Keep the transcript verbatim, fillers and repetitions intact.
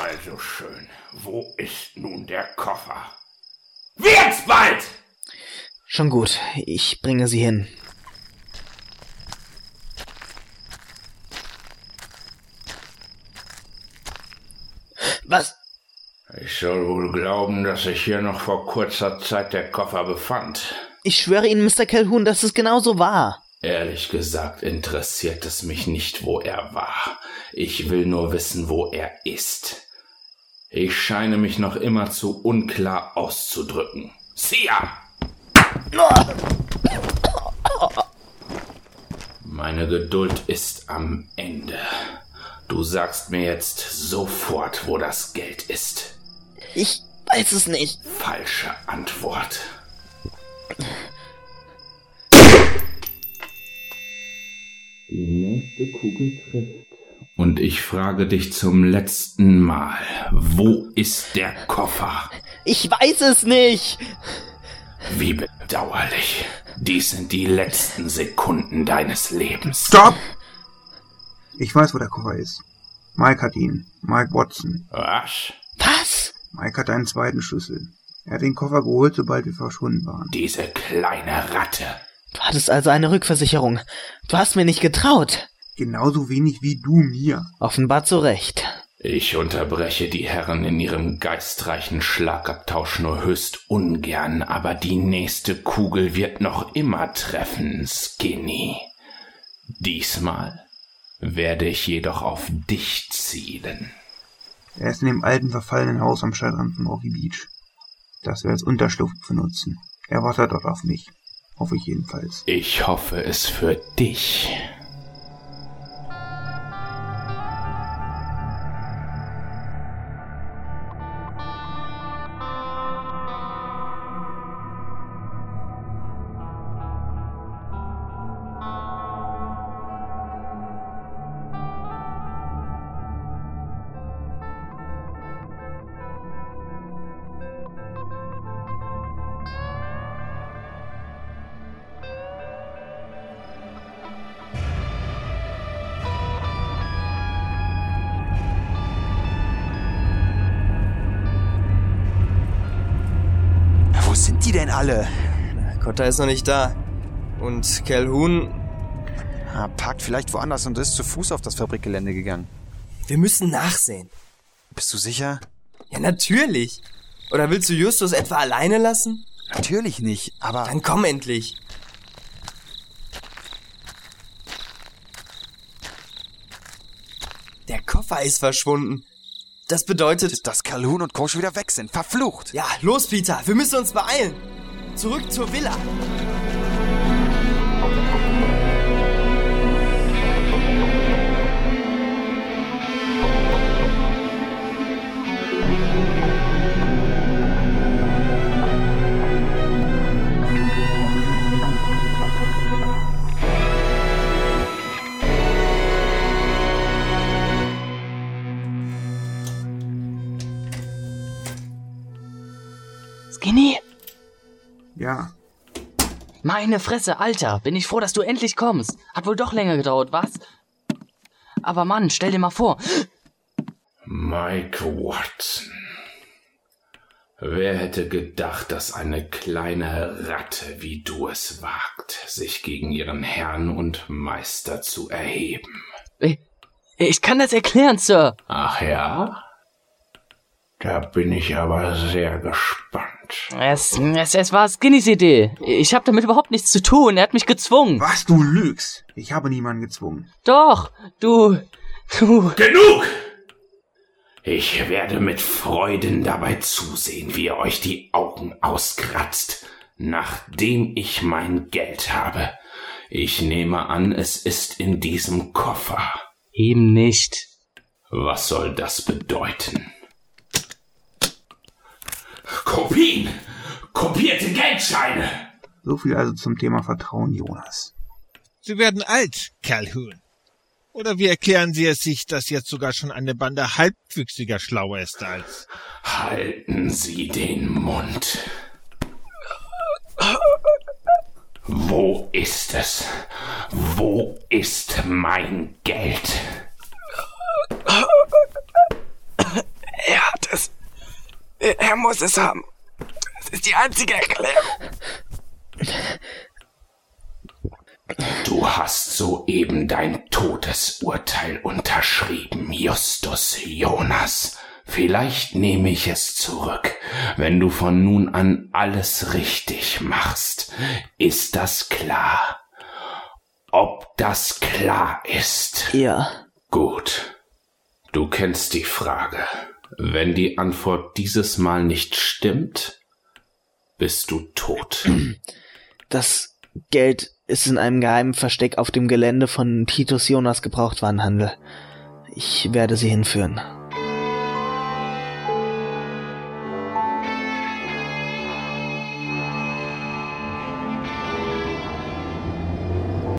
Also schön. Wo ist nun der Koffer? Wird's bald! Schon gut, ich bringe sie hin. Was? Ich soll wohl glauben, dass sich hier noch vor kurzer Zeit der Koffer befand. Ich schwöre Ihnen, Mister Calhoun, dass es genauso war. Ehrlich gesagt interessiert es mich nicht, wo er war. Ich will nur wissen, wo er ist. Ich scheine mich noch immer zu unklar auszudrücken. Sia! Meine Geduld ist am Ende. Du sagst mir jetzt sofort, wo das Geld ist. Ich weiß es nicht. Falsche Antwort. Die nächste Kugel trifft. Und ich frage dich zum letzten Mal, wo ist der Koffer? Ich weiß es nicht. Wie bedauerlich. Dies sind die letzten Sekunden deines Lebens. Stopp! Ich weiß, wo der Koffer ist. Mike hat ihn. Mike Watson. Was? Was? Mike hat einen zweiten Schlüssel. Er hat den Koffer geholt, sobald wir verschwunden waren. Diese kleine Ratte. Du hattest also eine Rückversicherung. Du hast mir nicht getraut. Genauso wenig wie du mir. Offenbar zu Recht. Ich unterbreche die Herren in ihrem geistreichen Schlagabtausch nur höchst ungern, aber die nächste Kugel wird noch immer treffen, Skinny. Diesmal werde ich jedoch auf dich zielen. Er ist in dem alten, verfallenen Haus am Stadtrand von Rocky Beach. Das wir als Unterschlupf benutzen. Er wartet dort auf mich. Hoffe ich jedenfalls. Ich hoffe es für dich. Wo sind die denn alle? Cotta ist noch nicht da. Und Calhoun... Ah, parkt vielleicht woanders und ist zu Fuß auf das Fabrikgelände gegangen. Wir müssen nachsehen. Bist du sicher? Ja, natürlich. Oder willst du Justus etwa alleine lassen? Natürlich nicht, aber... Dann komm endlich. Der Koffer ist verschwunden. Das bedeutet... dass Calhoun und Co. schon wieder weg sind. Verflucht! Ja, los, Peter. Wir müssen uns beeilen. Zurück zur Villa. Skinny? Ja. Meine Fresse, Alter. Bin ich froh, dass du endlich kommst. Hat wohl doch länger gedauert, was? Aber Mann, stell dir mal vor. Mike Watson. Wer hätte gedacht, dass eine kleine Ratte wie du es wagt, sich gegen ihren Herrn und Meister zu erheben? Ich, ich kann das erklären, Sir. Ach ja? Da bin ich aber sehr gespannt. Es, es, es war Skinnys Idee. Ich habe damit überhaupt nichts zu tun. Er hat mich gezwungen. Was, du lügst? Ich habe niemanden gezwungen. Doch, du... du... Genug! Ich werde mit Freuden dabei zusehen, wie ihr euch die Augen auskratzt, nachdem ich mein Geld habe. Ich nehme an, es ist in diesem Koffer. Eben nicht. Was soll das bedeuten? Kopien! Kopierte Geldscheine! So viel also zum Thema Vertrauen, Jonas. Sie werden alt, Calhoun. Oder wie erklären Sie es sich, dass jetzt sogar schon eine Bande halbwüchsiger schlauer ist als... Halten Sie den Mund. Wo ist es? Wo ist mein Geld? Er muss es haben. Das ist die einzige Erklärung. Du hast soeben dein Todesurteil unterschrieben, Justus Jonas. Vielleicht nehme ich es zurück, wenn du von nun an alles richtig machst. Ist das klar? Ob das klar ist? Ja. Gut. Du kennst die Frage. Wenn die Antwort dieses Mal nicht stimmt, bist du tot. Das Geld ist in einem geheimen Versteck auf dem Gelände von Titus Jonas Gebrauchtwarenhandel. Ich werde sie hinführen.